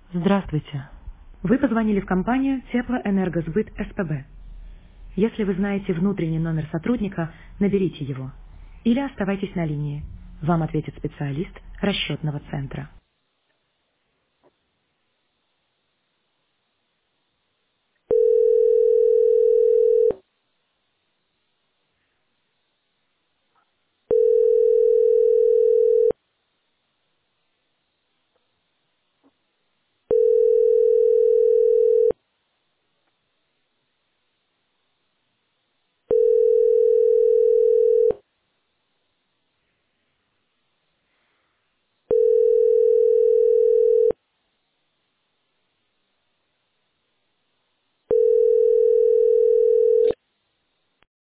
Здравствуйте. Вы позвонили в компанию Теплоэнергосбыт СПБ. Если вы знаете внутренний номер сотрудника, наберите его. Или оставайтесь на линии. Вам ответит специалист расчетного центра.